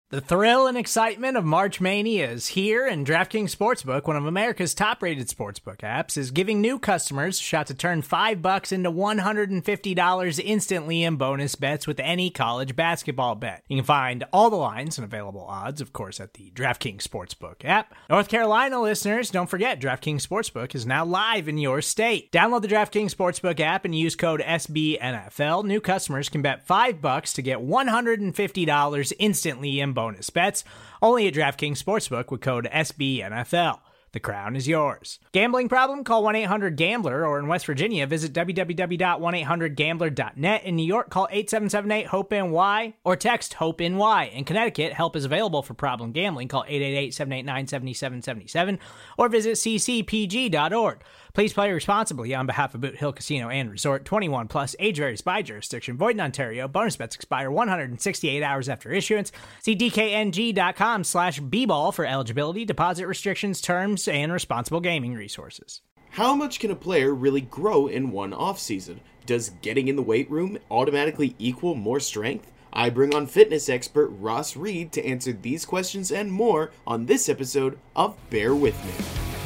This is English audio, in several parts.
The thrill and excitement of March Mania is here, and DraftKings Sportsbook, one of America's top-rated sportsbook apps, is giving new customers a shot to turn $5 into $150 instantly in bonus bets with any college basketball bet. You can find all the lines and available odds, of course, at the DraftKings Sportsbook app. North Carolina listeners, don't forget, DraftKings Sportsbook is now live in your state. Download the DraftKings Sportsbook app and use code SBNFL. New customers can bet $5 to get $150 instantly in bonus bets, only at DraftKings Sportsbook with code SBNFL. The crown is yours. Gambling problem? Call 1-800-GAMBLER, or in West Virginia, visit www.1800gambler.net. In New York, call 8778-HOPE-NY or text HOPE-NY. In Connecticut, help is available for problem gambling. Call 888-789-7777 or visit ccpg.org. Please play responsibly on behalf of Boot Hill Casino and Resort. 21 plus, age varies by jurisdiction. Void in Ontario. Bonus bets expire 168 hours after issuance. See dkng.com/bball for eligibility, deposit restrictions, terms, and responsible gaming resources. How much can a player really grow in one offseason? Does getting in the weight room automatically equal more strength? I bring on fitness expert Ross Reed to answer these questions and more on this episode of Bear With Me.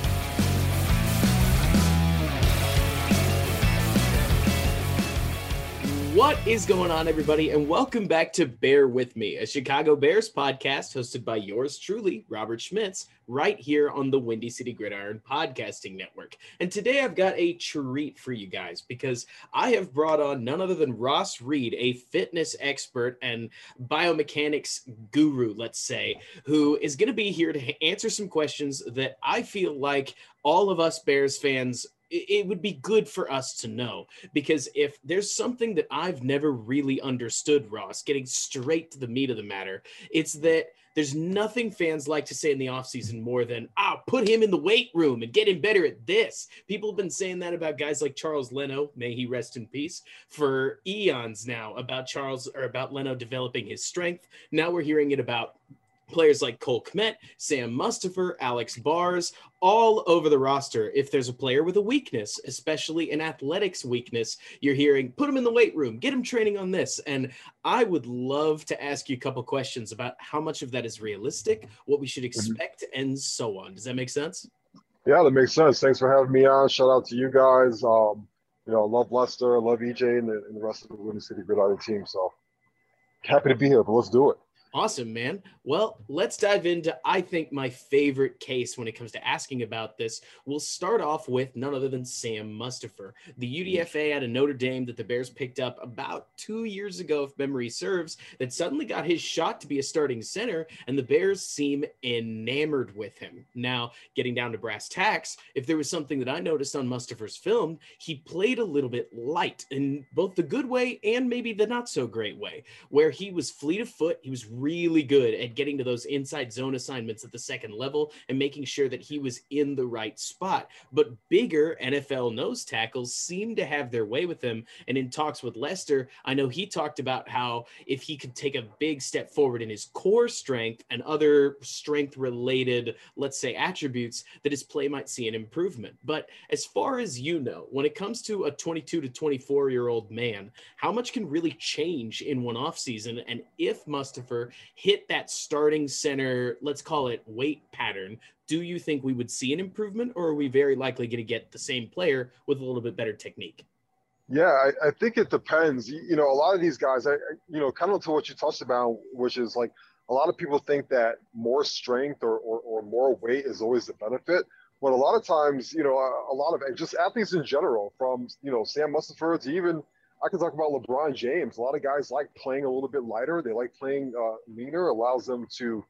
What is going on, everybody, and welcome back to Bear With Me, a Chicago Bears podcast hosted by yours truly, Robert Schmitz, right here on the Windy City Gridiron Podcasting Network. And today I've got a treat for you guys because I have brought on none other than Ross Reed, a fitness expert and biomechanics guru, let's say, who is going to be here to answer some questions that I feel like all of us Bears fans it would be good for us to know, because if there's something that I've never really understood, Ross, getting straight to the meat of the matter, it's that there's nothing fans like to say in the offseason more than, put him in the weight room and get him better at this. People have been saying that about guys like Charles Leno, may he rest in peace, for eons now, about Leno developing his strength. Now we're hearing it about players like Cole Kmet, Sam Mustipher, Alex Bars, all over the roster. If there's a player with a weakness, especially an athletics weakness, you're hearing, put him in the weight room, get him training on this. And I would love to ask you a couple questions about how much of that is realistic, what we should expect, and so on. Does that make sense? Yeah, that makes sense. Thanks for having me on. Shout out to you guys. I love Lester, I love EJ, and the rest of the Windy City Gridiron team. So happy to be here, but let's do it. Awesome, man. Well, let's dive into, I think, my favorite case when it comes to asking about this. We'll start off with none other than Sam Mustipher, the UDFA out of Notre Dame that the Bears picked up about 2 years ago, if memory serves, that suddenly got his shot to be a starting center, and the Bears seem enamored with him. Now, getting down to brass tacks, if there was something that I noticed on Mustipher's film, he played a little bit light in both the good way and maybe the not so great way, where he was fleet of foot, he was really good at getting to those inside zone assignments at the second level and making sure that he was in the right spot. But bigger NFL nose tackles seem to have their way with him. And in talks with Lester, I know he talked about how if he could take a big step forward in his core strength and other strength related, let's say, attributes, that his play might see an improvement. But as far as you know, when it comes to a 22 to 24-year-old man, how much can really change in one offseason? And if Mustipher hit that starting center, let's call it weight pattern, do you think we would see an improvement, or are we very likely going to get the same player with a little bit better technique? Yeah, I think it depends. A lot of these guys, kind of to what you touched about, which is like a lot of people think that more strength or more weight is always the benefit. But a lot of times, a lot of just athletes in general, from, Sam Mustipher to even, I can talk about LeBron James. A lot of guys like playing a little bit lighter. They like playing leaner, allows them to,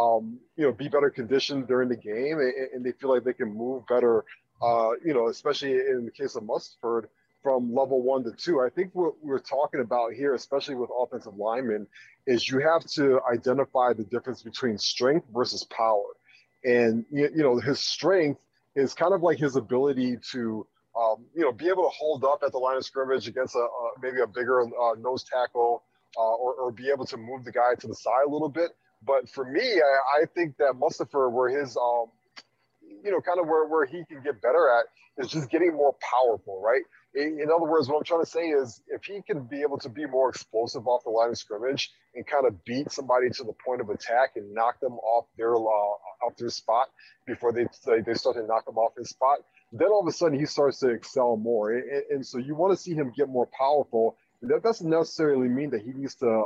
be better conditioned during the game, and they feel like they can move better, especially in the case of Mustipher, from level 1 to 2. I think what we're talking about here, especially with offensive linemen, is you have to identify the difference between strength versus power. And, his strength is kind of like his ability to, be able to hold up at the line of scrimmage against maybe a bigger nose tackle, or be able to move the guy to the side a little bit. But for me, I think that Mustipher, where his, kind of where he can get better at, is just getting more powerful, right? In other words, what I'm trying to say is if he can be able to be more explosive off the line of scrimmage and kind of beat somebody to the point of attack and knock them off their spot before they start to knock him off his spot, then all of a sudden he starts to excel more. And so you want to see him get more powerful. And that doesn't necessarily mean that he needs to,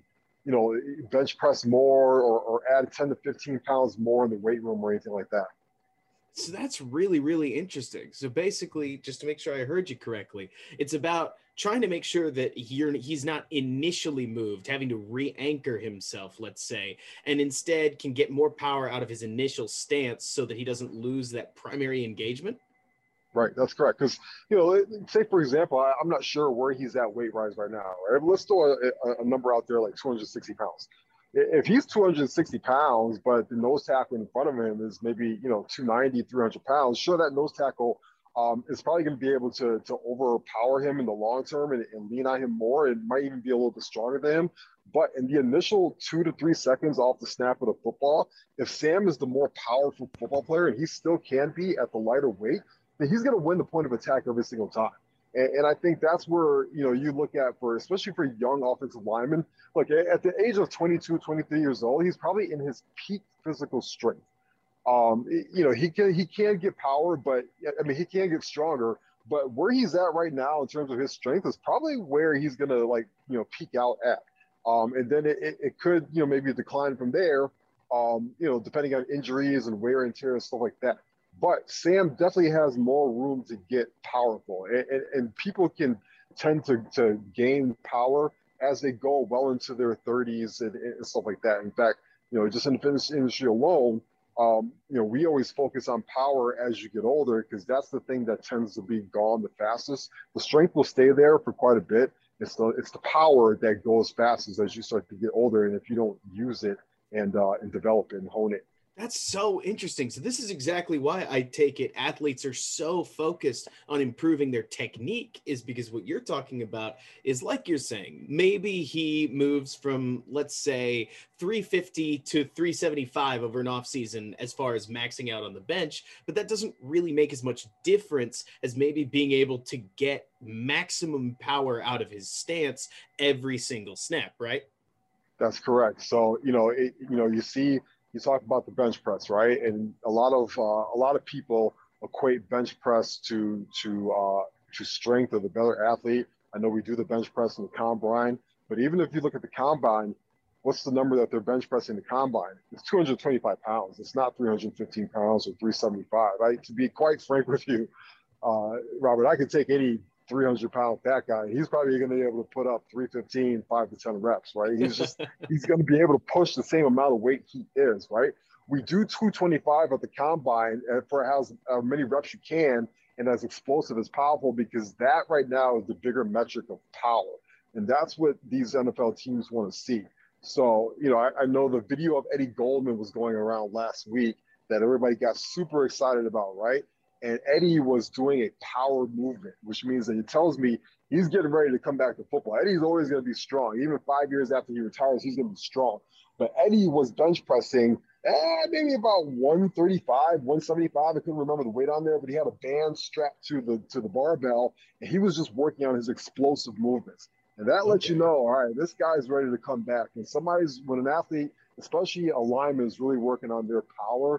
bench press more or add 10 to 15 pounds more in the weight room or anything like that. So that's really, really interesting. So basically, just to make sure I heard you correctly, it's about trying to make sure that he's not initially moved, having to re-anchor himself, let's say, and instead can get more power out of his initial stance so that he doesn't lose that primary engagement. Right, that's correct. Because, say, for example, I'm not sure where he's at weight-wise right now. Right? Let's throw a number out there like 260 pounds. If he's 260 pounds, but the nose tackle in front of him is maybe, 290, 300 pounds, sure, that nose tackle is probably going to be able to overpower him in the long term and lean on him more. It might even be a little bit stronger than him. But in the initial 2 to 3 seconds off the snap of the football, if Sam is the more powerful football player, and he still can be at the lighter weight, then he's going to win the point of attack every single time. And I think that's where, you look at especially for young offensive linemen, look, at the age of 22, 23 years old, he's probably in his peak physical strength. He can get power, but he can get stronger, but where he's at right now in terms of his strength is probably where he's going to peak out at. And then it could, maybe decline from there, depending on injuries and wear and tear and stuff like that. But Sam definitely has more room to get powerful, and people can tend to gain power as they go well into their 30s and stuff like that. In fact, just in the fitness industry alone, we always focus on power as you get older because that's the thing that tends to be gone the fastest. The strength will stay there for quite a bit. It's the power that goes fastest as you start to get older, and if you don't use it and develop it and hone it. That's so interesting. So this is exactly why I take it athletes are so focused on improving their technique, is because what you're talking about is, like you're saying, maybe he moves from, let's say, 350 to 375 over an offseason as far as maxing out on the bench, but that doesn't really make as much difference as maybe being able to get maximum power out of his stance every single snap, right? That's correct. So, you talk about the bench press, right? And a lot of people equate bench press to strength of the better athlete. I know we do the bench press in the combine, but even if you look at the combine, what's the number that they're bench pressing the combine? It's 225 pounds. It's not 315 pounds or 375. Right? To be quite frank with you, Robert, I could take any 300-pound fat guy. He's probably going to be able to put up 315, 5 to 10 reps, right? He's going to be able to push the same amount of weight he is, right? We do 225 at the combine for as many reps you can and as explosive as powerful, because that right now is the bigger metric of power. And that's what these NFL teams want to see. So, I know the video of Eddie Goldman was going around last week that everybody got super excited about, right? And Eddie was doing a power movement, which means that it tells me he's getting ready to come back to football. Eddie's always going to be strong. Even 5 years after he retires, he's going to be strong. But Eddie was bench pressing maybe about 135, 175. I couldn't remember the weight on there, but he had a band strapped to the barbell, and he was just working on his explosive movements. And that lets you know, all right, this guy's ready to come back. And when an athlete, especially a lineman, is really working on their power,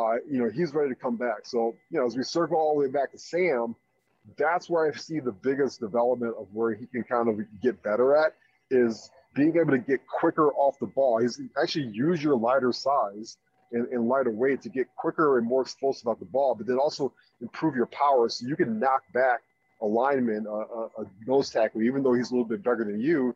he's ready to come back. So, as we circle all the way back to Sam, that's where I see the biggest development of where he can kind of get better at is being able to get quicker off the ball. He's actually use your lighter size and lighter weight to get quicker and more explosive off the ball, but then also improve your power so you can knock back a lineman, a nose tackle, even though he's a little bit bigger than you,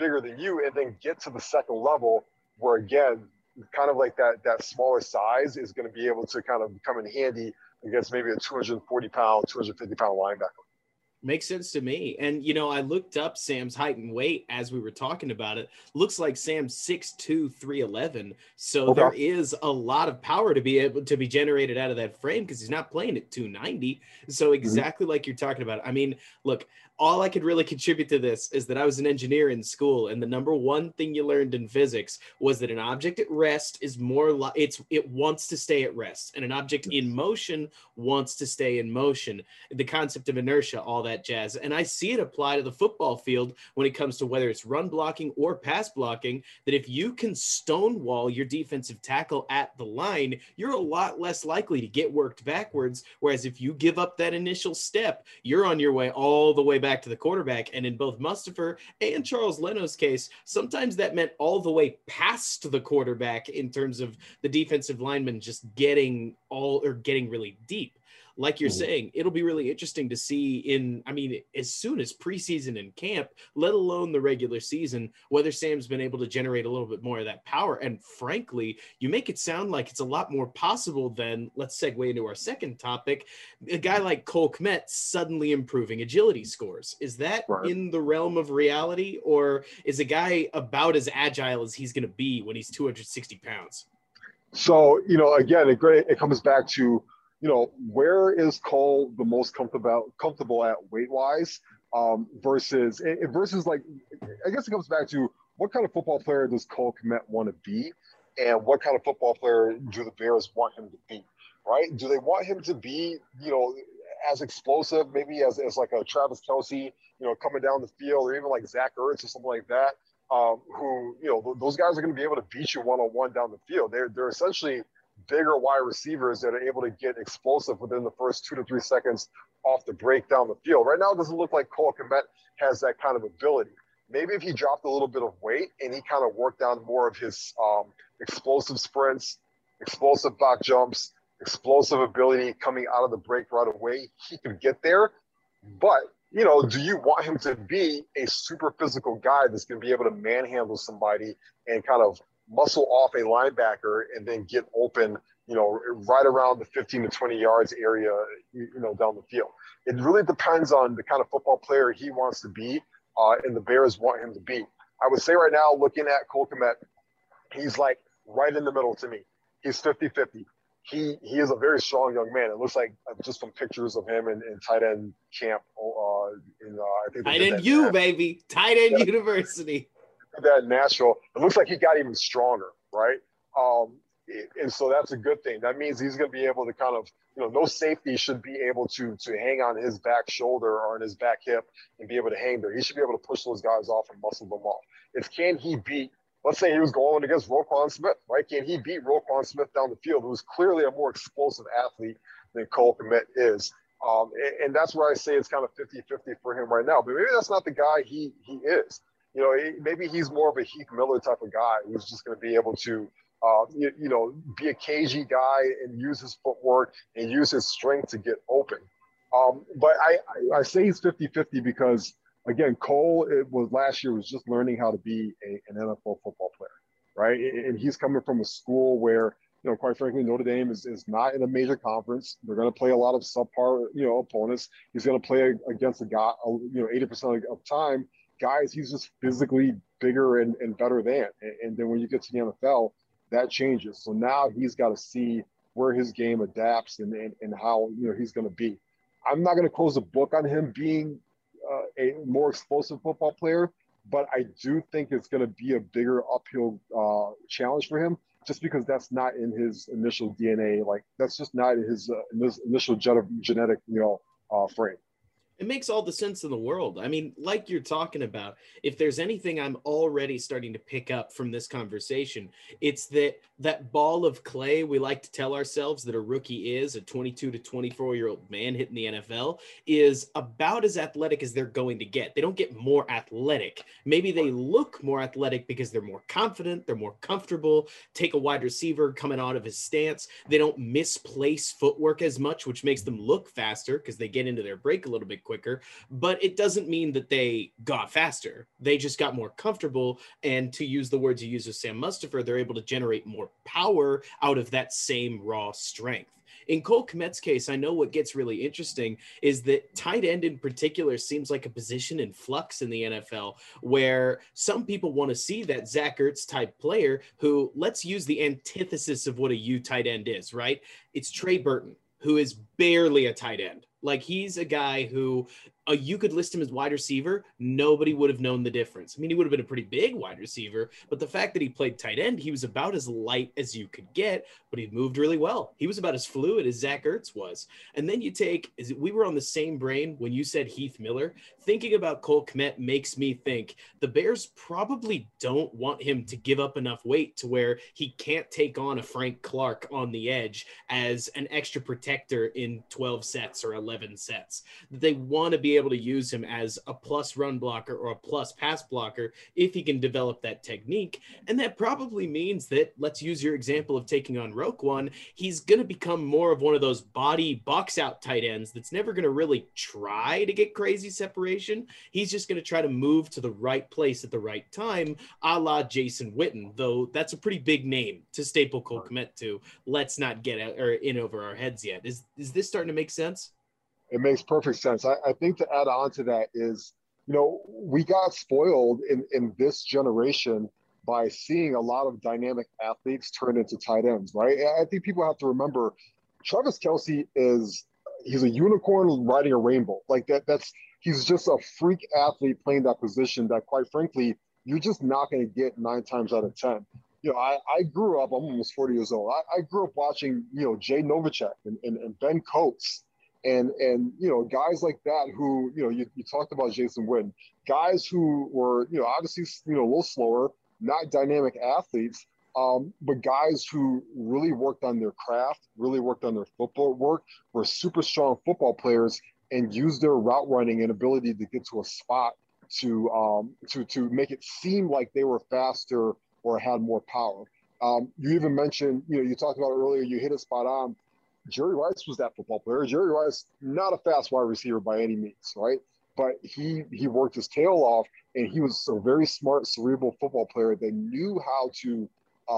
and then get to the second level where, again, kind of like that smaller size is going to be able to kind of come in handy against maybe a 240-pound, 250-pound linebacker. Makes sense to me. And, I looked up Sam's height and weight as we were talking about it. Looks like Sam's 6'2", 311. So There is a lot of power to be able to be generated out of that frame because he's not playing at 290. So exactly like you're talking about. I mean, look, all I could really contribute to this is that I was an engineer in school, and the number one thing you learned in physics was that an object at rest is more it wants to stay at rest, and an object in motion wants to stay in motion. The concept of inertia, all that jazz. And I see it apply to the football field when it comes to whether it's run blocking or pass blocking, that if you can stonewall your defensive tackle at the line, you're a lot less likely to get worked backwards. Whereas if you give up that initial step, you're on your way all the way back to the quarterback. And in both Mustipher and Charles Leno's case, sometimes that meant all the way past the quarterback in terms of the defensive lineman just getting really deep. Like you're saying, it'll be really interesting to see as soon as preseason and camp, let alone the regular season, whether Sam's been able to generate a little bit more of that power. And frankly, you make it sound like it's a lot more possible than, let's segue into our second topic, a guy like Cole Kmet suddenly improving agility scores. Is that in the realm of reality, or is a guy about as agile as he's going to be when he's 260 pounds? So, again, it comes back to, where is Cole the most comfortable at weight-wise versus like, I guess it comes back to what kind of football player does Cole Kmet want to be, and what kind of football player do the Bears want him to be, right? Do they want him to be, as explosive, maybe as like a Travis Kelce, coming down the field, or even like Zach Ertz or something like that, who, those guys are going to be able to beat you one-on-one down the field. They're essentially bigger wide receivers that are able to get explosive within the first 2 to 3 seconds off the break down the field. Right now, it doesn't look like Cole Kmet has that kind of ability. Maybe if he dropped a little bit of weight and he kind of worked on more of his explosive sprints, explosive back jumps, explosive ability coming out of the break right away, he could get there. But, do you want him to be a super physical guy that's going to be able to manhandle somebody and kind of muscle off a linebacker and then get open, right around the 15 to 20 yards area, down the field? It really depends on the kind of football player he wants to be, and the Bears want him to be. I would say right now, looking at Cole Kmet, he's like right in the middle to me. He's 50-50. He is a very strong young man. It looks like just from pictures of him in tight end camp. I think tight end U, baby. Tight end university. That in Nashville, it looks like he got even stronger, right? And so that's a good thing. That means he's going to be able to kind of, no safety should be able to hang on his back shoulder or on his back hip and be able to hang there. He should be able to push those guys off and muscle them off. Can he beat, let's say he was going against Roquan Smith, right? Can he beat Roquan Smith down the field, who's clearly a more explosive athlete than Cole Kmet is? And that's where I say it's kind of 50-50 for him right now. But maybe that's not the guy he is. Maybe he's more of a Heath Miller type of guy who's just going to be able to, be a cagey guy and use his footwork and use his strength to get open. But I say he's 50-50 because, again, Cole last year was just learning how to be an NFL football player, right? And he's coming from a school where, quite frankly, Notre Dame is not in a major conference. They're going to play a lot of subpar, opponents. He's going to play against a guy, 80% of time, guys he's just physically bigger and better than. And then when you get to the NFL, that changes. So now he's got to see where his game adapts and how he's going to be. I'm not going to close the book on him being a more explosive football player, but I do think it's going to be a bigger uphill challenge for him, just because that's not in his initial DNA. Like, that's just not in his initial genetic frame. It makes all the sense in the world. I mean, like you're talking about, if there's anything I'm already starting to pick up from this conversation, it's that ball of clay we like to tell ourselves that a rookie is, a 22 to 24-year-old man hitting the NFL, is about as athletic as they're going to get. They don't get more athletic. Maybe they look more athletic because they're more confident, they're more comfortable. Take a wide receiver coming out of his stance. They don't misplace footwork as much, which makes them look faster because they get into their break a little bit quicker, but it doesn't mean that they got faster. They just got more comfortable. And to use the words you use with Sam Mustipher, they're able to generate more power out of that same raw strength. In Cole Kmet's case, I know what gets really interesting is that tight end in particular seems like a position in flux in the NFL, where some people want to see that Zach Ertz type player who, let's use the antithesis of what a U tight end is, right? It's Trey Burton, who is barely a tight end. Like, he's a guy who you could list him as wide receiver. Nobody would have known the difference. I mean, he would have been a pretty big wide receiver, but the fact that he played tight end, he was about as light as you could get, but he moved really well. He was about as fluid as Zach Ertz was. And then we were on the same brain when you said Heath Miller. Thinking about Cole Kmet makes me think the Bears probably don't want him to give up enough weight to where he can't take on a Frank Clark on the edge as an extra protector in 12 sets or 11 sets. They want to be able to use him as a plus run blocker or a plus pass blocker if he can develop that technique. And that probably means that, let's use your example of taking on Roquan, he's going to become more of one of those body box out tight ends that's never going to really try to get crazy separation. He's just going to try to move to the right place at the right time, a la Jason Witten, though that's a pretty big name to staple Cole Kmet to. Let's not get in over our heads yet. Is this starting to make sense? It makes perfect sense. I think to add on to that is, we got spoiled in this generation by seeing a lot of dynamic athletes turn into tight ends, right? I think people have to remember Travis Kelce he's a unicorn riding a rainbow. Like he's just a freak athlete playing that position that, quite frankly, you're just not going to get 9 times out of 10. I grew up, I'm almost 40 years old. I grew up watching, Jay Novacek and Ben Coates and guys like that who, you talked about Jason Witten, guys who were, obviously, a little slower, not dynamic athletes, but guys who really worked on their craft, really worked on their football work, were super strong football players and used their route running and ability to get to a spot to make it seem like they were faster or had more power. You even mentioned, you talked about earlier, you hit it spot on. Jerry Rice was that football player. Jerry Rice, not a fast wide receiver by any means, right? But he worked his tail off, and he was a very smart, cerebral football player that knew how to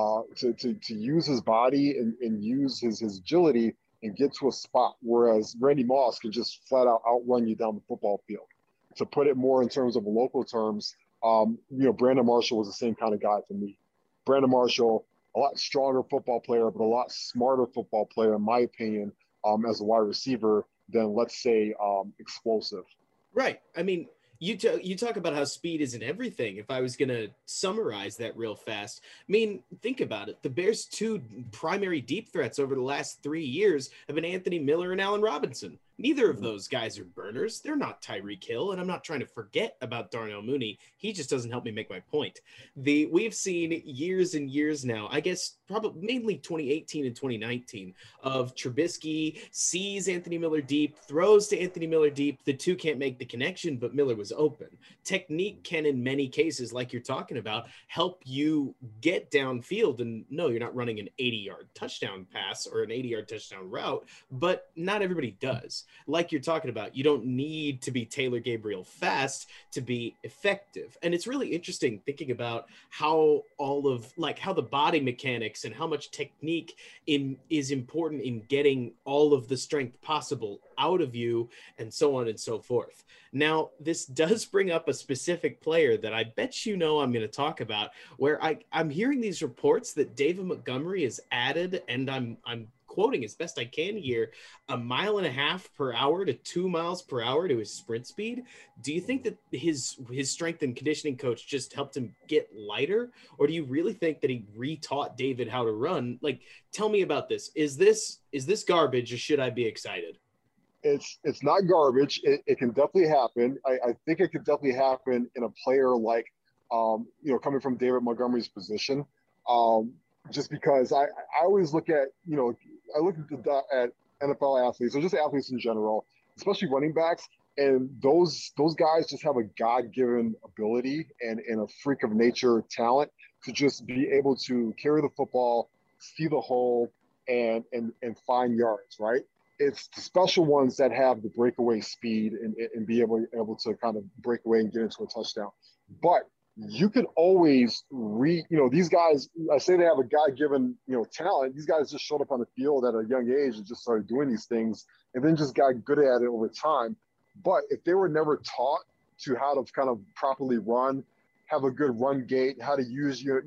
use his body and use his agility and get to a spot, whereas Randy Moss could just flat out outrun you down the football field. To put it more in terms of local terms, Brandon Marshall was the same kind of guy for me. Brandon Marshall, a lot stronger football player, but a lot smarter football player, in my opinion, as a wide receiver than, let's say, explosive. Right. I mean, you talk about how speed isn't everything. If I was going to summarize that real fast, I mean, think about it. The Bears' 2 primary deep threats over the last 3 years have been Anthony Miller and Allen Robinson. Neither of those guys are burners. They're not Tyreek Hill, and I'm not trying to forget about Darnell Mooney. He just doesn't help me make my point. We've seen years and years now, I guess probably mainly 2018 and 2019, of Trubisky sees Anthony Miller deep, throws to Anthony Miller deep. The two can't make the connection, but Miller was open. Technique can, in many cases, like you're talking about, help you get downfield. And no, you're not running an 80-yard touchdown pass or an 80-yard touchdown route, but not everybody does. Like you're talking about, you don't need to be Taylor Gabriel fast to be effective. And it's really interesting thinking about how how the body mechanics and how much technique is important in getting all of the strength possible out of you, and so on and so forth. Now, this does bring up a specific player that I bet I'm going to talk about, where I'm hearing these reports that David Montgomery is added, and I'm quoting as best I can here, 1.5 miles per hour to 2 miles per hour to his sprint speed. Do you think that his strength and conditioning coach just helped him get lighter? Or do you really think that he retaught David how to run? Like, tell me about this. Is this garbage, or should I be excited? It's not garbage. It can definitely happen. I think it could definitely happen in a player like, coming from David Montgomery's position. Just because I always look at, I look at NFL athletes, or just athletes in general, especially running backs, and those guys just have a God-given ability and a freak of nature talent to just be able to carry the football, see the hole, and find yards, right? It's the special ones that have the breakaway speed and be able to kind of break away and get into a touchdown. But you can always these guys, I say they have a God-given, talent. These guys just showed up on the field at a young age and just started doing these things and then just got good at it over time. But if they were never taught to how to kind of properly run, have a good run gait, how to use your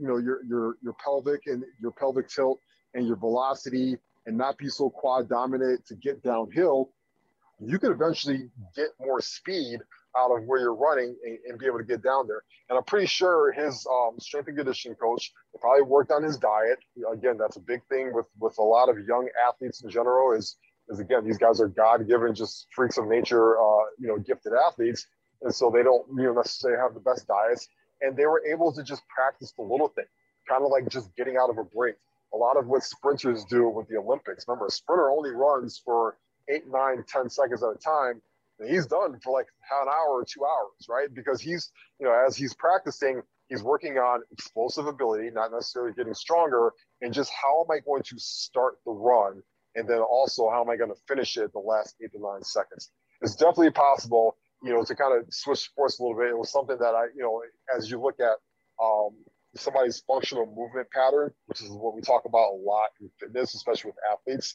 pelvic and your pelvic tilt and your velocity and not be so quad dominant to get downhill, you could eventually get more speed out of where you're running and be able to get down there. And I'm pretty sure his strength and conditioning coach probably worked on his diet. Again, that's a big thing with a lot of young athletes in general is again, these guys are God-given, just freaks of nature, gifted athletes. And so they don't necessarily have the best diets. And they were able to just practice the little thing, kind of like just getting out of a break. A lot of what sprinters do with the Olympics. Remember, a sprinter only runs for 8, 9, 10 seconds at a time. And he's done for like an hour or 2 hours, right? Because he's, as he's practicing, he's working on explosive ability, not necessarily getting stronger, and just how am I going to start the run? And then also, how am I going to finish it the last 8 to 9 seconds? It's definitely possible, to kind of switch sports a little bit. It was something that as you look at somebody's functional movement pattern, which is what we talk about a lot in fitness, especially with athletes,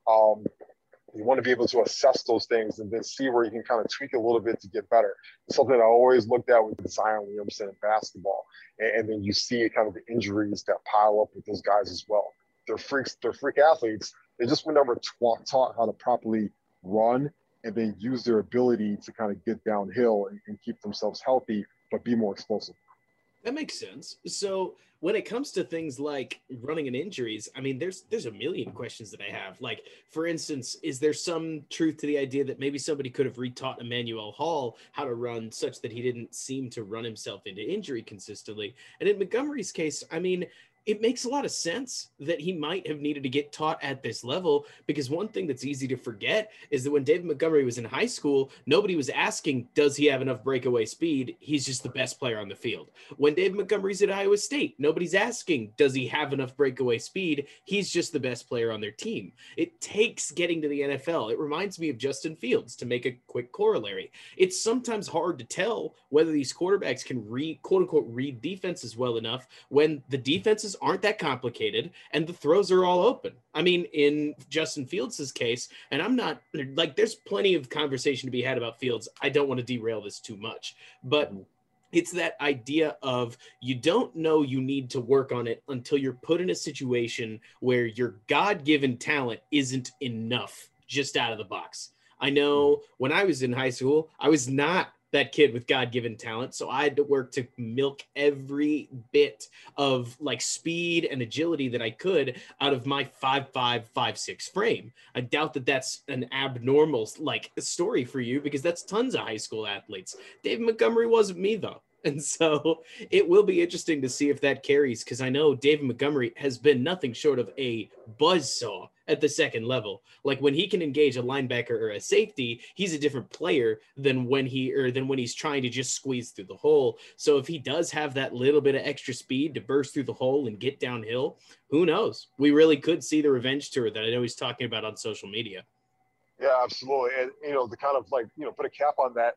you want to be able to assess those things and then see where you can kind of tweak a little bit to get better. It's something I always looked at with Zion Williamson in basketball. And then you see kind of the injuries that pile up with those guys as well. They're freak athletes. They just were never taught how to properly run and then use their ability to kind of get downhill and keep themselves healthy, but be more explosive. That makes sense. So when it comes to things like running and injuries, I mean, there's a million questions that I have. Like, for instance, is there some truth to the idea that maybe somebody could have retaught Emmanuel Hall how to run such that he didn't seem to run himself into injury consistently? And in Montgomery's case, I mean, it makes a lot of sense that he might have needed to get taught at this level, because one thing that's easy to forget is that when David Montgomery was in high school, nobody was asking, does he have enough breakaway speed? He's just the best player on the field. When David Montgomery's at Iowa State, nobody's asking, does he have enough breakaway speed? He's just the best player on their team. It takes getting to the NFL. It reminds me of Justin Fields, to make a quick corollary. It's sometimes hard to tell whether these quarterbacks can quote unquote read defenses well enough when the defenses aren't that complicated and the throws are all open. I mean, in Justin Fields' case, and I'm not like, there's plenty of conversation to be had about Fields. I don't want to derail this too much, but it's that idea of you don't know you need to work on it until you're put in a situation where your God-given talent isn't enough just out of the box. I know when I was in high school, I was not that kid with God-given talent. So I had to work to milk every bit of like speed and agility that I could out of my 5'5", 5'6" frame. I doubt that that's an abnormal like story for you, because that's tons of high school athletes. David Montgomery wasn't me though. And so it will be interesting to see if that carries, because I know David Montgomery has been nothing short of a buzzsaw at the second level. Like, when he can engage a linebacker or a safety, he's a different player than when he's trying to just squeeze through the hole. So if he does have that little bit of extra speed to burst through the hole and get downhill, who knows? We really could see the revenge tour that I know he's talking about on social media. Yeah, absolutely. And, to kind of like, put a cap on that,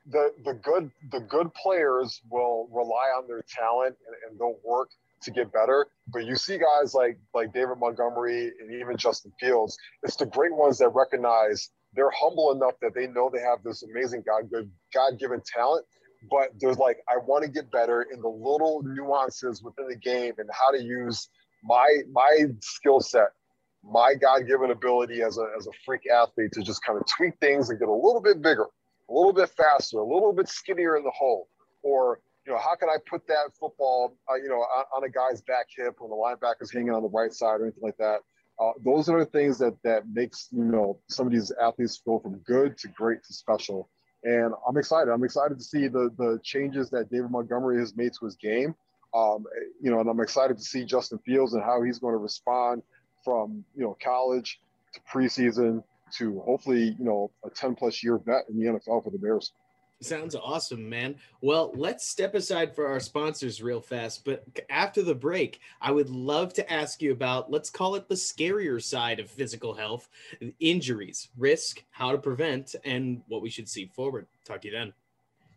the good players will rely on their talent and they'll work to get better. But you see guys like David Montgomery and even Justin Fields, it's the great ones that recognize they're humble enough that they know they have this amazing God-given talent, but there's like, I want to get better in the little nuances within the game and how to use my skill set, my God-given ability as a freak athlete to just kind of tweak things and get a little bit bigger, a little bit faster, a little bit skinnier in the hole. Or, how can I put that football, on a guy's back hip when the linebacker's hanging on the right side or anything like that. Those are the things that makes, some of these athletes go from good to great to special. And I'm excited. I'm excited to see the changes that David Montgomery has made to his game. And I'm excited to see Justin Fields and how he's going to respond from, college to preseason to hopefully, a 10+ year vet in the NFL for the Bears. Sounds awesome, man. Well, let's step aside for our sponsors real fast. But after the break, I would love to ask you about, let's call it the scarier side of physical health, injuries, risk, how to prevent, and what we should see forward. Talk to you then.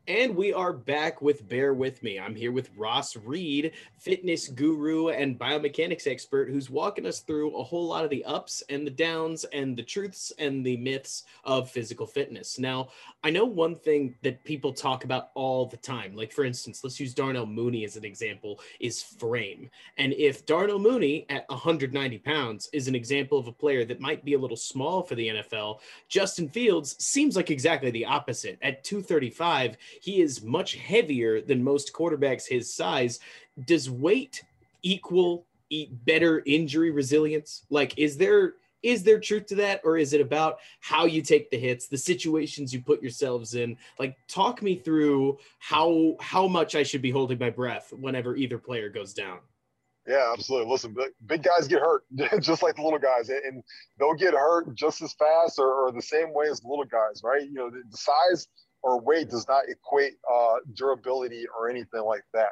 And we are back with Bear With Me. I'm here with Ross Reed, fitness guru and biomechanics expert, who's walking us through a whole lot of the ups and the downs and the truths and the myths of physical fitness. Now, I know one thing that people talk about all the time, like for instance, let's use Darnell Mooney as an example, is frame. And if Darnell Mooney at 190 pounds is an example of a player that might be a little small for the NFL, Justin Fields seems like exactly the opposite. At 235, he is much heavier than most quarterbacks his size. Does weight equal better injury resilience? Like, is there truth to that, or is it about how you take the hits, the situations you put yourselves in? Like, talk me through how much I should be holding my breath whenever either player goes down. Yeah, absolutely. Listen, big guys get hurt just like the little guys, and they'll get hurt just as fast or the same way as the little guys, right? You know, the size or weight does not equate durability or anything like that.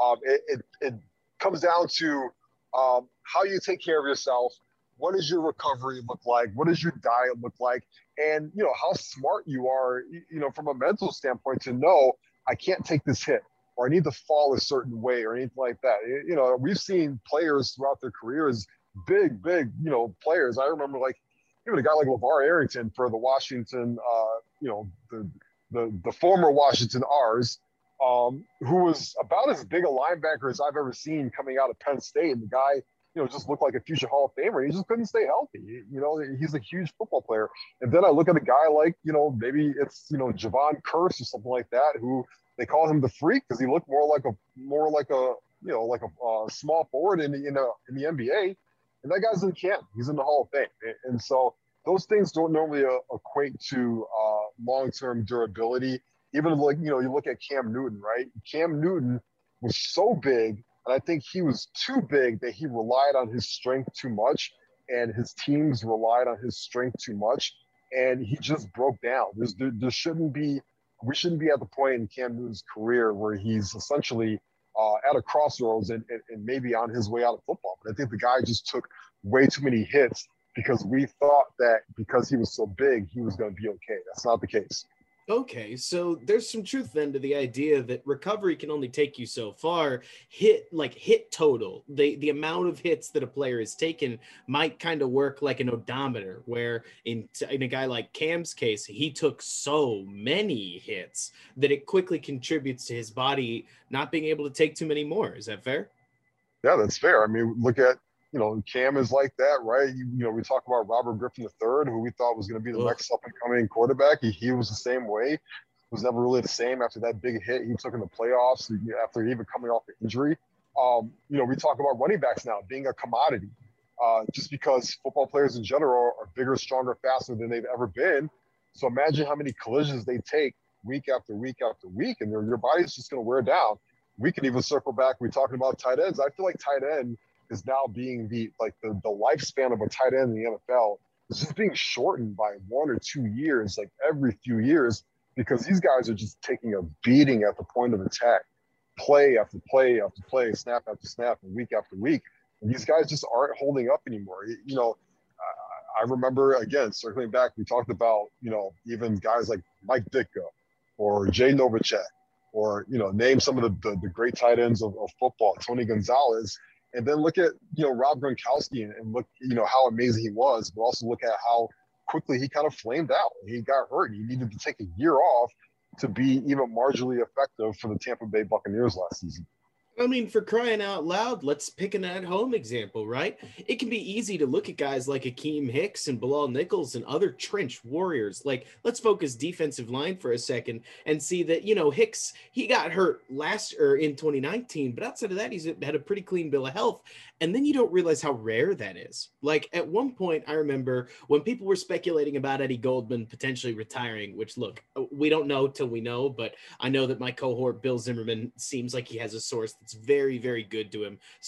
It comes down to how you take care of yourself. What does your recovery look like? What does your diet look like? And, you know, how smart you are, you know, from a mental standpoint to know I can't take this hit or I need to fall a certain way or anything like that. You know, we've seen players throughout their careers, big, you know, players. I remember like even a guy like LeVar Arrington for the Washington, you know, the former Washington R's, who was about as big a linebacker as I've ever seen coming out of Penn State. And the guy, you know, just looked like a future Hall of Famer. He just couldn't stay healthy. You know, he's a huge football player. And then I look at a guy like, you know, maybe it's, you know, Javon Curse or something like that, who they call him the freak because he looked more like a, you know, like a small forward in the NBA. And that guy's in camp. He's in the Hall of Fame. And so those things don't normally equate to long-term durability. Even like, you know, you look at Cam Newton, right? Cam Newton was so big, and I think he was too big that he relied on his strength too much, and his teams relied on his strength too much, and he just broke down. There shouldn't be, we shouldn't be at the point in Cam Newton's career where he's essentially at a crossroads and maybe on his way out of football. But I think the guy just took way too many hits because we thought that because he was so big, he was going to be okay. That's not the case. Okay, so there's some truth then to the idea that recovery can only take you so far. Hit total, the amount of hits that a player has taken might kind of work like an odometer, where in a guy like Cam's case, he took so many hits that it quickly contributes to his body not being able to take too many more. Is that fair? Yeah, that's fair. I mean, look at, you know, Cam is like that, right? You know, we talk about Robert Griffin III, who we thought was going to be the next up-and-coming quarterback. He was the same way. Was never really the same after that big hit he took in the playoffs, after even coming off the injury. You know, we talk about running backs now being a commodity, just because football players in general are bigger, stronger, faster than they've ever been. So imagine how many collisions they take week after week after week, and your body's just going to wear down. We can even circle back. We're talking about tight ends. I feel like tight end is now being the lifespan of a tight end in the NFL is just being shortened by 1 or 2 years, like every few years, because these guys are just taking a beating at the point of attack, play after play after play, snap after snap, and week after week. And these guys just aren't holding up anymore. You know, I remember, again, circling back, we talked about, you know, even guys like Mike Ditka or Jay Novacek, or, you know, name some of the great tight ends of football, Tony Gonzalez. And then look at, you know, Rob Gronkowski and look, you know, how amazing he was, but also look at how quickly he kind of flamed out. He got hurt. He needed to take a year off to be even marginally effective for the Tampa Bay Buccaneers last season. I mean, for crying out loud, let's pick an at-home example, right? It can be easy to look at guys like Akeem Hicks and Bilal Nichols and other trench warriors. Like, let's focus defensive line for a second and see that, you know, Hicks, he got hurt in 2019, but outside of that, he's had a pretty clean bill of health. And then you don't realize how rare that is. Like, at one point, I remember when people were speculating about Eddie Goldman potentially retiring, which, look, we don't know till we know, but I know that my cohort, Bill Zimmerman, seems like he has a source that's very, very good to him. So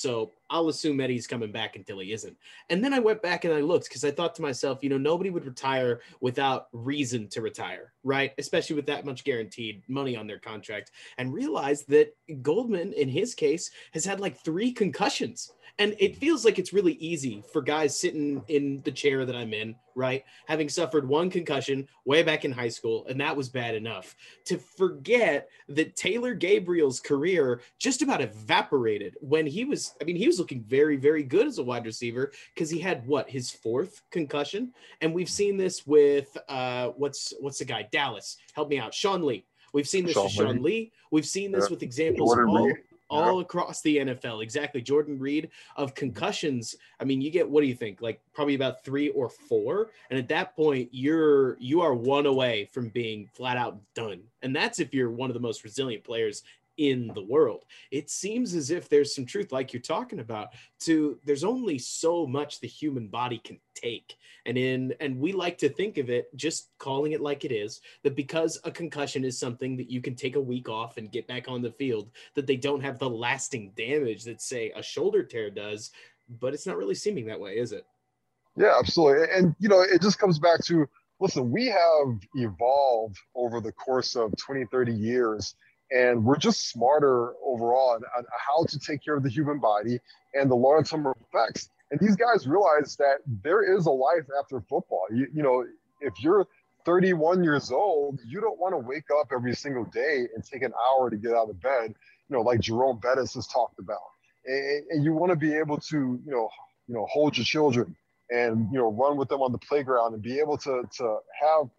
I'll assume Eddie's coming back until he isn't. And then I went back and I looked because I thought to myself, nobody would retire without reason to retire, right? Especially with that much guaranteed money on their contract, and realized that Goldman, in his case, has had like 3 concussions. And it feels like it's really easy for guys sitting in the chair that I'm in, right? Having suffered 1 concussion way back in high school, and that was bad enough, to forget that Taylor Gabriel's career just about evaporated when he was looking very, very good as a wide receiver because he had his 4th concussion. And we've seen this with what's the guy? Dallas. Help me out. Sean Lee. We've seen this with Sean Lee. We've seen this with examples all across the NFL. Exactly. Jordan Reed of concussions. I mean, you get, what do you think? Like probably about 3 or 4. And at that point, you are 1 away from being flat out done. And that's if you're one of the most resilient players in the world. It seems as if there's some truth, like you're talking about, to there's only so much the human body can take. And we like to think of it, just calling it like it is, that because a concussion is something that you can take a week off and get back on the field, that they don't have the lasting damage that, say, a shoulder tear does. But it's not really seeming that way, is it? Yeah, absolutely. And, it just comes back to, listen, we have evolved over the course of 20, 30 years, and we're just smarter overall on how to take care of the human body and the long-term effects. And these guys realize that there is a life after football. If you're 31 years old, you don't want to wake up every single day and take an hour to get out of bed, like Jerome Bettis has talked about. And you want to be able to, hold your children and, run with them on the playground and be able to have,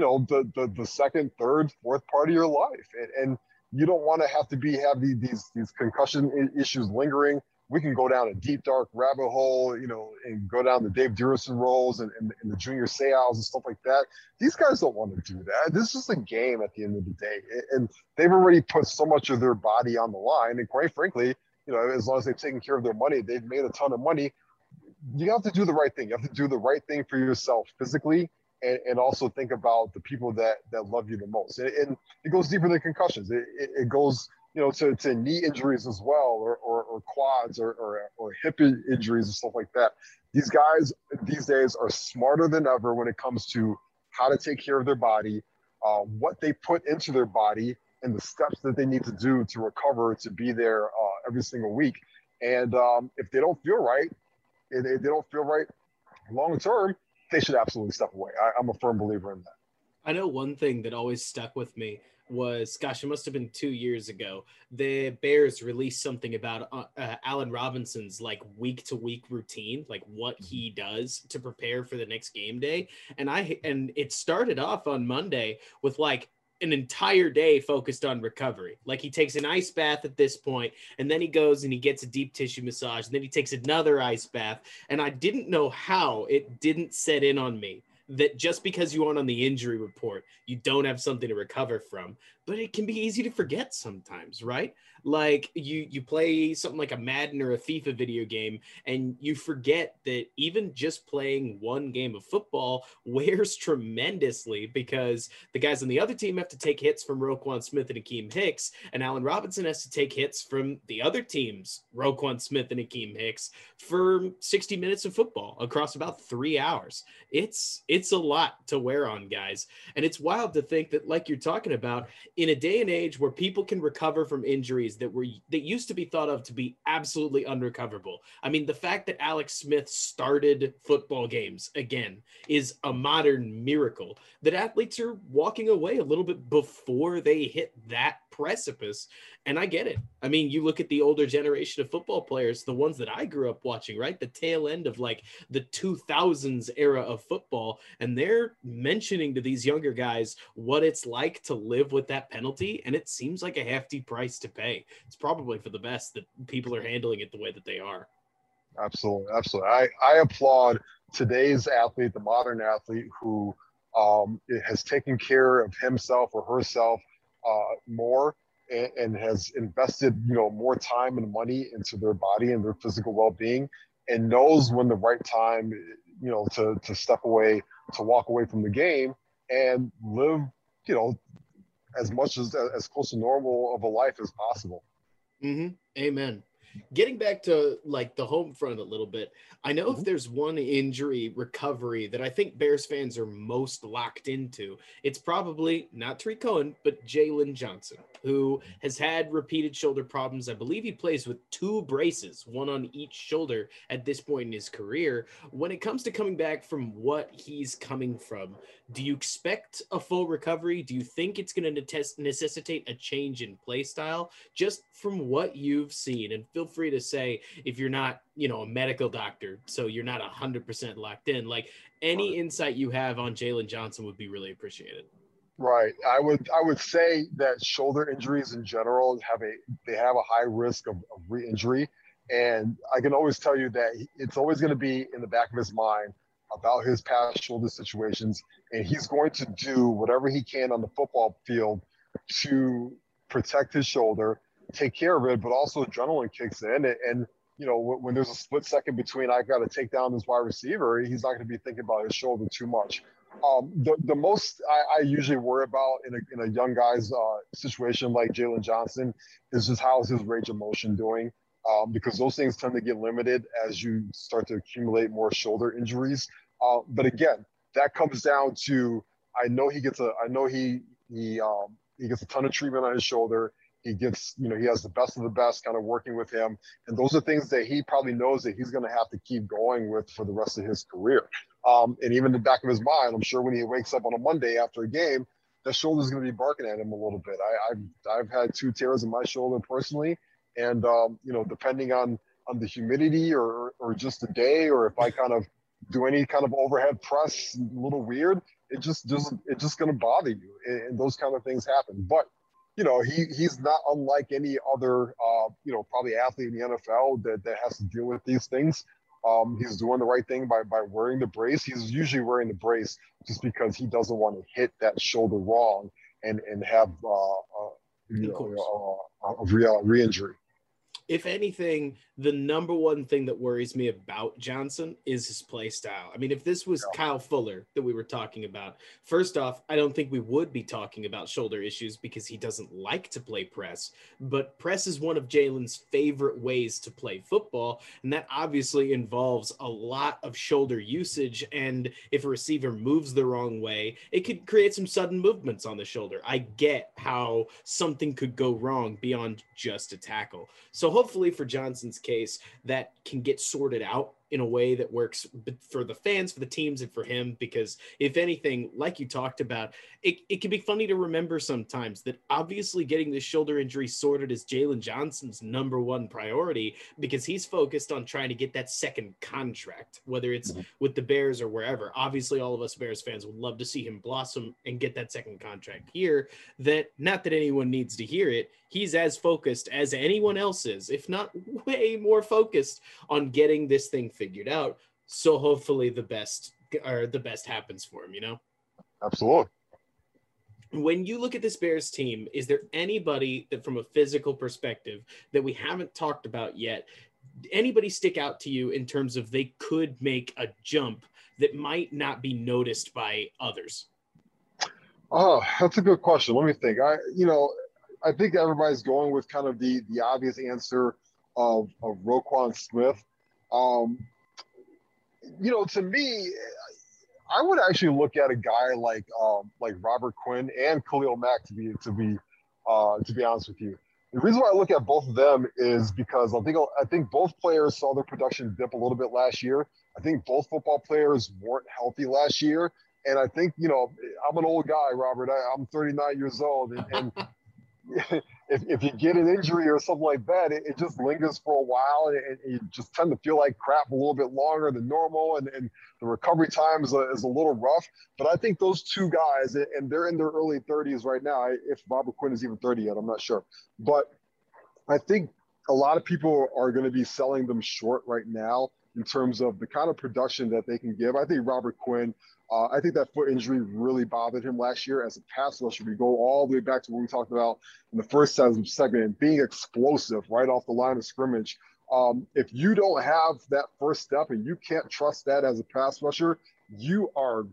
the second, third, fourth part of your life. And you don't want to have these concussion issues lingering. We can go down a deep, dark rabbit hole, and go down the Dave Durison roles and the Junior Seau's and stuff like that. These guys don't want to do that. This is a game at the end of the day. And they've already put so much of their body on the line. And quite frankly, as long as they've taken care of their money, they've made a ton of money. You have to do the right thing. You have to do the right thing for yourself physically, and also think about the people that love you the most. And it goes deeper than concussions. It goes, to knee injuries as well, or quads or hip injuries and stuff like that. These guys these days are smarter than ever when it comes to how to take care of their body, what they put into their body, and the steps that they need to do to recover, to be there every single week. And if they don't feel right, they don't feel right long term, they should absolutely step away. I'm a firm believer in that. I know one thing that always stuck with me was, gosh, it must have been 2 years ago. The Bears released something about Allen Robinson's like week-to-week routine, like what he does to prepare for the next game day. And it started off on Monday with like an entire day focused on recovery. Like he takes an ice bath at this point, and then he goes and he gets a deep tissue massage, and then he takes another ice bath. And I didn't know how it didn't set in on me that just because you aren't on the injury report, you don't have something to recover from. But it can be easy to forget sometimes, right? Like you play something like a Madden or a FIFA video game, and you forget that even just playing one game of football wears tremendously, because the guys on the other team have to take hits from Roquan Smith and Akeem Hicks, and Allen Robinson has to take hits from the other team's Roquan Smith and Akeem Hicks for 60 minutes of football across about 3 hours. It's a lot to wear on guys. And it's wild to think that, like you're talking about, in a day and age where people can recover from injuries that used to be thought of to be absolutely unrecoverable. I mean, the fact that Alex Smith started football games again is a modern miracle, that athletes are walking away a little bit before they hit that precipice. And I get it. I mean, you look at the older generation of football players, the ones that I grew up watching, right? The tail end of like the 2000s era of football. And they're mentioning to these younger guys what it's like to live with that penalty. And it seems like a hefty price to pay. It's probably for the best that people are handling it the way that they are. Absolutely. Absolutely. I applaud today's athlete, the modern athlete, who has taken care of himself or herself more, and has invested, more time and money into their body and their physical well-being, and knows when the right time, to step away, to walk away from the game and live, as much as close to normal of a life as possible. Mm-hmm. Amen. Getting back to like the home front a little bit, I know if there's one injury recovery that I think Bears fans are most locked into, it's probably not Tariq Cohen, but Jalen Johnson, who has had repeated shoulder problems. I believe he plays with 2 braces, one on each shoulder at this point in his career. When it comes to coming back from what he's coming from, do you expect a full recovery? Do you think it's going to necessitate a change in play style just from what you've seen? And feel free to say if you're not, a medical doctor, so you're not 100% locked in, like any insight you have on Jalen Johnson would be really appreciated. Right. I would say that shoulder injuries in general have a high risk of re-injury. And I can always tell you that it's always going to be in the back of his mind about his past shoulder situations. And he's going to do whatever he can on the football field to protect his shoulder, take care of it, but also adrenaline kicks in. And when there's a split second between I got to take down this wide receiver, he's not going to be thinking about his shoulder too much. The most I usually worry about in a young guy's situation like Jalen Johnson is just how's his range of motion doing, because those things tend to get limited as you start to accumulate more shoulder injuries. But again, that comes down to I know he gets a ton of treatment on his shoulder. He gets, he has the best of the best kind of working with him. And those are things that he probably knows that he's going to have to keep going with for the rest of his career. And even in the back of his mind, I'm sure when he wakes up on a Monday after a game, that shoulder's going to be barking at him a little bit. I've had 2 tears in my shoulder personally. And, depending on the humidity or just the day, or if I kind of do any kind of overhead press, a little weird, it's just going to bother you. And those kind of things happen. But, he's not unlike any other, probably athlete in the NFL that has to deal with these things. He's doing the right thing by wearing the brace. He's usually wearing the brace just because he doesn't want to hit that shoulder wrong and have a re-injury. If anything, the number one thing that worries me about Johnson is his play style. I mean, if this was Kyle Fuller that we were talking about, first off, I don't think we would be talking about shoulder issues because he doesn't like to play press. But press is one of Jalen's favorite ways to play football, and that obviously involves a lot of shoulder usage. And if a receiver moves the wrong way, it could create some sudden movements on the shoulder. I get how something could go wrong beyond just a tackle. So hopefully for Johnson's case, that can get sorted out in a way that works for the fans, for the teams, and for him. Because if anything, like you talked about, it can be funny to remember sometimes that obviously getting this shoulder injury sorted is Jalen Johnson's number one priority, because he's focused on trying to get that second contract, whether it's with the Bears or wherever. Obviously, all of us Bears fans would love to see him blossom and get that second contract here. That, not that anyone needs to hear it, he's as focused as anyone else is, if not way more focused on getting this thing figured out. So hopefully the best happens for him, Absolutely. When you look at this Bears team, is there anybody that from a physical perspective that we haven't talked about yet, anybody stick out to you in terms of they could make a jump that might not be noticed by others? Oh, that's a good question. Let me think. I think everybody's going with kind of the obvious answer of Roquan Smith. To me, I would actually look at a guy like Robert Quinn and Khalil Mack to be honest with you. The reason why I look at both of them is because I think both players saw their production dip a little bit last year. I think both football players weren't healthy last year, and I think I'm an old guy, Robert. I'm 39 years old, and if you get an injury or something like that, it just lingers for a while, and you just tend to feel like crap a little bit longer than normal, and the recovery time is a little rough. But I think those 2 guys, and they're in their early 30s right now. If Robert Quinn is even 30 yet, I'm not sure. But I think a lot of people are going to be selling them short right now in terms of the kind of production that they can give. I think Robert Quinn, I think that foot injury really bothered him last year as a pass rusher. We go all the way back to what we talked about in the first segment, being explosive right off the line of scrimmage. If you don't have that first step and you can't trust that as a pass rusher, you are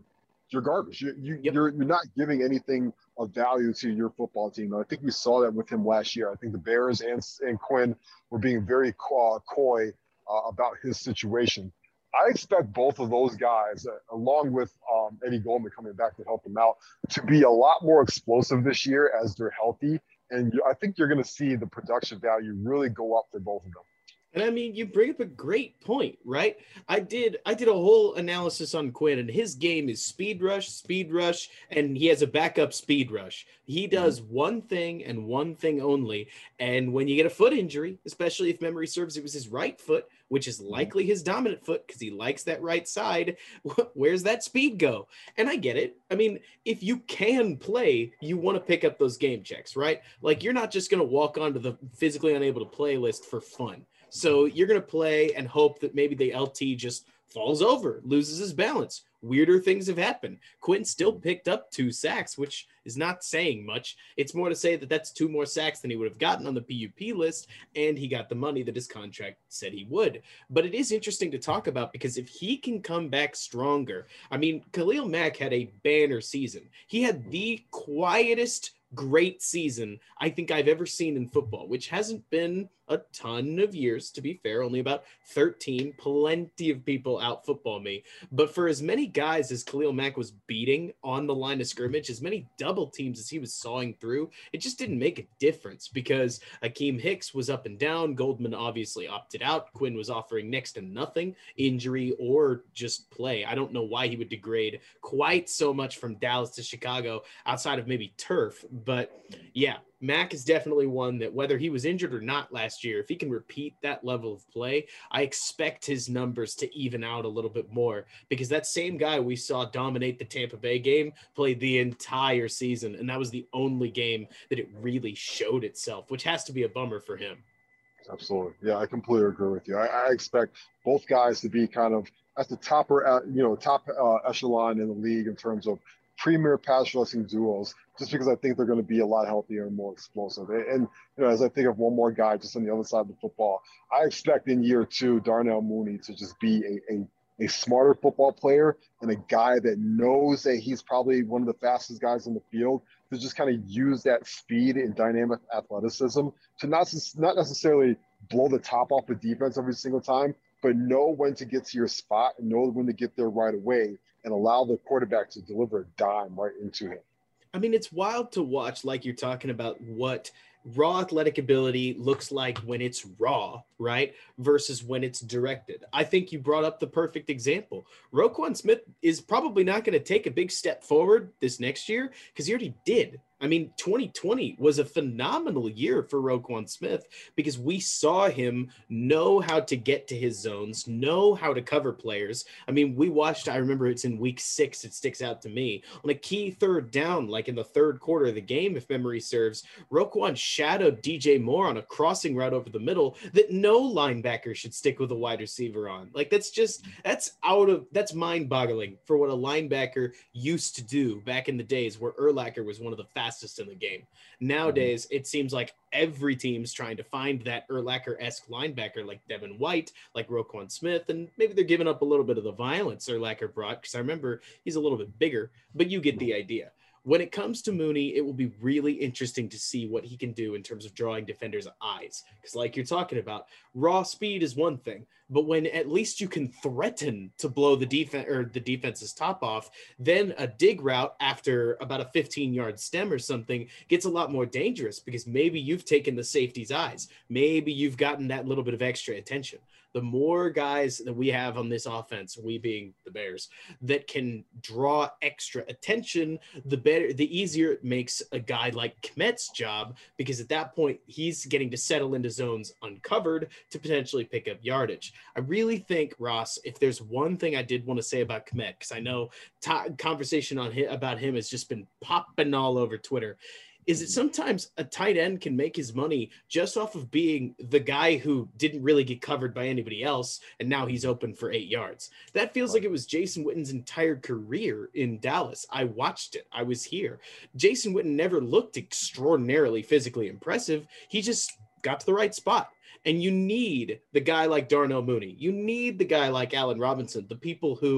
you're garbage. Yep. You're not giving anything of value to your football team. And I think we saw that with him last year. I think the Bears and Quinn were being very coy about his situation. I expect both of those guys, along with Eddie Goldman coming back to help him out, to be a lot more explosive this year as they're healthy. And I think you're going to see the production value really go up for both of them. And I mean, you bring up a great point, right? I did a whole analysis on Quinn, and his game is speed rush, and he has a backup speed rush. He does one thing and one thing only. And when you get a foot injury, especially if memory serves, it was his right foot, which is likely his dominant foot because he likes that right side. Where's that speed go? And I get it. I mean, if you can play, you want to pick up those game checks, right? Like, you're not just going to walk onto the physically unable to play list for fun. So you're going to play and hope that maybe the LT just falls over, loses his balance. Weirder things have happened. Quinn still picked up 2 sacks, which is not saying much. It's more to say that that's 2 more sacks than he would have gotten on the PUP list, and he got the money that his contract said he would. But it is interesting to talk about because if he can come back stronger, I mean, Khalil Mack had a banner season. He had the quietest great season I think I've ever seen in football, which hasn't been a ton of years, to be fair, only about 13. Plenty of people out football me. But for as many guys as Khalil Mack was beating on the line of scrimmage, as many double teams as he was sawing through, it just didn't make a difference because Akeem Hicks was up and down. Goldman obviously opted out. Quinn was offering next to nothing, injury or just play. I don't know why he would degrade quite so much from Dallas to Chicago outside of maybe turf. But yeah, Mack is definitely one that whether he was injured or not last year, if he can repeat that level of play, I expect his numbers to even out a little bit more because that same guy we saw dominate the Tampa Bay game played the entire season. And that was the only game that it really showed itself, which has to be a bummer for him. Absolutely. Yeah, I completely agree with you. I expect both guys to be kind of at the top echelon in the league in terms of premier pass rushing duos, just because I think they're going to be a lot healthier and more explosive. And as I think of one more guy just on the other side of the football, I expect in year 2, Darnell Mooney to just be a smarter football player and a guy that knows that he's probably one of the fastest guys on the field to just kind of use that speed and dynamic athleticism to not necessarily blow the top off the defense every single time, but know when to get to your spot and know when to get there right away and allow the quarterback to deliver a dime right into him. I mean, it's wild to watch, like you're talking about, what raw athletic ability looks like when it's raw, right? Versus when it's directed. I think you brought up the perfect example. Roquan Smith is probably not going to take a big step forward this next year because he already did. I mean, 2020 was a phenomenal year for Roquan Smith because we saw him know how to get to his zones, know how to cover players. I mean, we watched, I remember it's in week 6, it sticks out to me, on a key third down, like in the third quarter of the game, if memory serves, Roquan shadowed DJ Moore on a crossing route over the middle that no linebacker should stick with a wide receiver on. Like, that's mind-boggling for what a linebacker used to do back in the days where Urlacher was one of the fastest in the game. Nowadays, it seems like every team's trying to find that Urlacher-esque linebacker like Devin White, like Roquan Smith, and maybe they're giving up a little bit of the violence Urlacher brought because I remember he's a little bit bigger, but you get the idea. When it comes to Mooney, it will be really interesting to see what he can do in terms of drawing defenders' eyes. Because like you're talking about, raw speed is one thing, but when at least you can threaten to blow the defense's top off, then a dig route after about a 15-yard stem or something gets a lot more dangerous because maybe you've taken the safety's eyes. Maybe you've gotten that little bit of extra attention. The more guys that we have on this offense, we being the Bears, that can draw extra attention, the better, the easier it makes a guy like Kmet's job, because at that point, he's getting to settle into zones uncovered to potentially pick up yardage. I really think, Ross, if there's one thing I did want to say about Kmet, because I know conversation about him has just been popping all over Twitter, is that sometimes a tight end can make his money just off of being the guy who didn't really get covered by anybody else, and now he's open for 8 yards. That feels like it was Jason Witten's entire career in Dallas. I watched it. I was here. Jason Witten never looked extraordinarily physically impressive. He just got to the right spot. And you need the guy like Darnell Mooney. You need the guy like Allen Robinson, the people who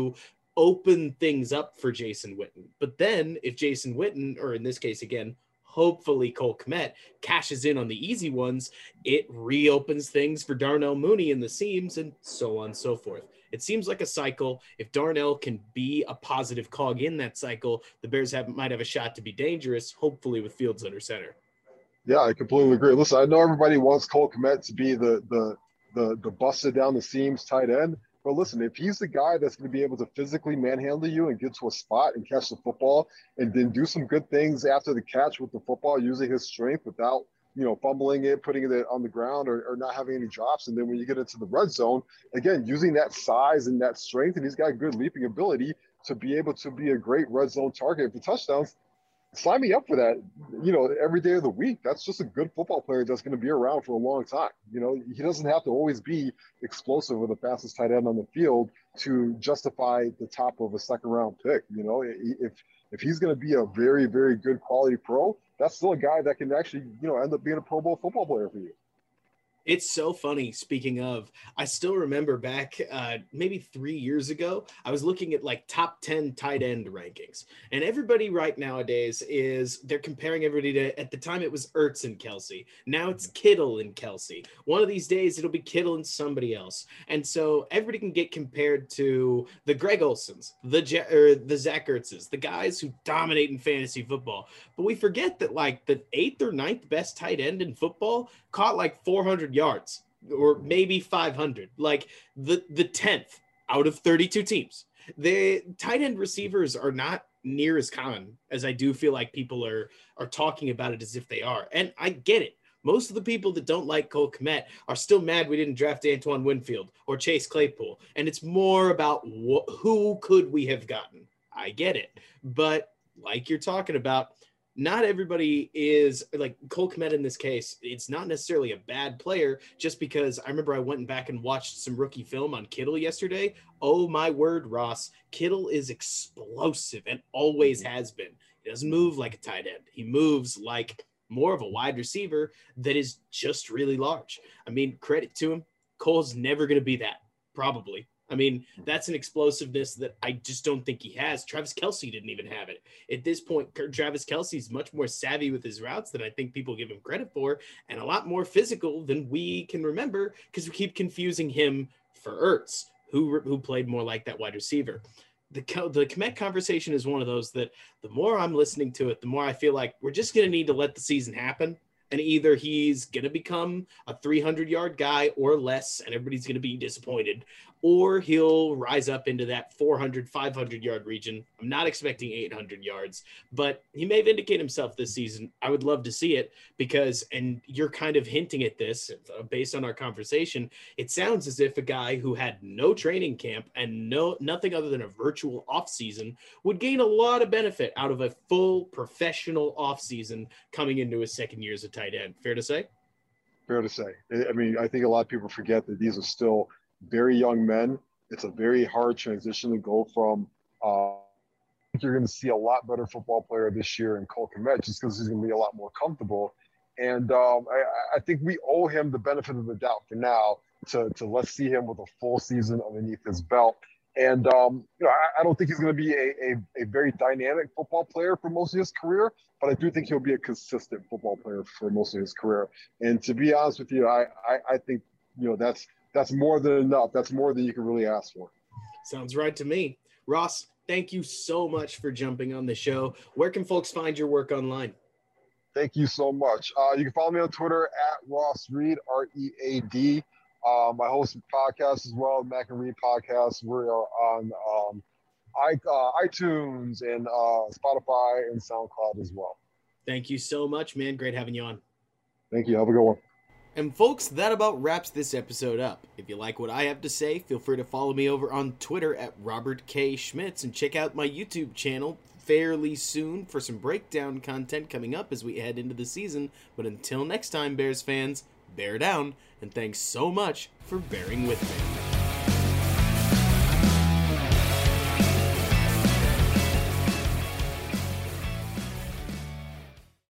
open things up for Jason Witten. But then if Jason Witten, or in this case again, hopefully Cole Kmet, cashes in on the easy ones, it reopens things for Darnell Mooney in the seams, and so on and so forth. It seems like a cycle. If Darnell can be a positive cog in that cycle, the Bears might have a shot to be dangerous, hopefully with Fields under center. Yeah, I completely agree. Listen, I know everybody wants Cole Kmet to be the busted down the seams tight end, but listen, if he's the guy that's going to be able to physically manhandle you and get to a spot and catch the football and then do some good things after the catch with the football using his strength without, fumbling it, putting it on the ground or not having any drops. And then when you get into the red zone, again, using that size and that strength, and he's got good leaping ability to be able to be a great red zone target for touchdowns. Sign me up for that, every day of the week. That's just a good football player that's going to be around for a long time. He doesn't have to always be explosive or the fastest tight end on the field to justify the top of a second round pick. If he's going to be a very, very good quality pro, that's still a guy that can actually, end up being a Pro Bowl football player for you. It's so funny. Speaking of, I still remember back maybe 3 years ago, I was looking at like top 10 tight end rankings, and everybody right nowadays they're comparing everybody to, at the time it was Ertz and Kelsey. Now it's Kittle and Kelsey. One of these days it'll be Kittle and somebody else. And so everybody can get compared to the Greg Olsons, the Zach Ertzes, the guys who dominate in fantasy football. But we forget that like the 8th or 9th best tight end in football caught like 400 yards or maybe 500, like the 10th out of 32 teams. The tight end receivers are not near as common as I do feel like people are talking about it as if they are. And I get it. Most of the people that don't like Cole Kmet are still mad we didn't draft Antoine Winfield or Chase Claypool. And it's more about who could we have gotten. I get it. But like you're talking about, not everybody is like Cole Kmet in this case. It's not necessarily a bad player just because I remember I went back and watched some rookie film on Kittle yesterday. Oh my word, Ross, Kittle is explosive and always has been. He doesn't move like a tight end. He moves like more of a wide receiver that is just really large. I mean, credit to him. Cole's never going to be that, probably. I mean, that's an explosiveness that I just don't think he has. Travis Kelce didn't even have it. At this point, Travis Kelce's much more savvy with his routes than I think people give him credit for, and a lot more physical than we can remember because we keep confusing him for Ertz, who played more like that wide receiver. The Kmet conversation is one of those that the more I'm listening to it, the more I feel like we're just going to need to let the season happen. And either he's going to become a 300-yard guy or less, and everybody's going to be disappointed, or he'll rise up into that 400, 500-yard region. I'm not expecting 800 yards, but he may vindicate himself this season. I would love to see it because, and you're kind of hinting at this based on our conversation, it sounds as if a guy who had no training camp and nothing other than a virtual offseason would gain a lot of benefit out of a full professional offseason coming into his second year as a tight end. Fair to say? Fair to say. I mean, I think a lot of people forget that these are still very young men. It's a very hard transition to go from you're going to see a lot better football player this year in Cole Kmet just because he's going to be a lot more comfortable. And I think we owe him the benefit of the doubt for now to let's see him with a full season underneath his belt. And, I don't think he's going to be a very dynamic football player for most of his career, but I do think he'll be a consistent football player for most of his career. And to be honest with you, I think, that's more than enough. That's more than you can really ask for. Sounds right to me. Ross, thank you so much for jumping on the show. Where can folks find your work online? Thank you so much. You can follow me on Twitter at Ross Reed, READ. I host a podcast as well, Mac and Reed podcast. We're on iTunes and Spotify and SoundCloud as well. Thank you so much, man. Great having you on. Thank you. Have a good one. And folks, that about wraps this episode up. If you like what I have to say, feel free to follow me over on Twitter at Robert K. Schmitz and check out my YouTube channel fairly soon for some breakdown content coming up as we head into the season. But until next time, Bears fans, bear down, and thanks so much for bearing with me.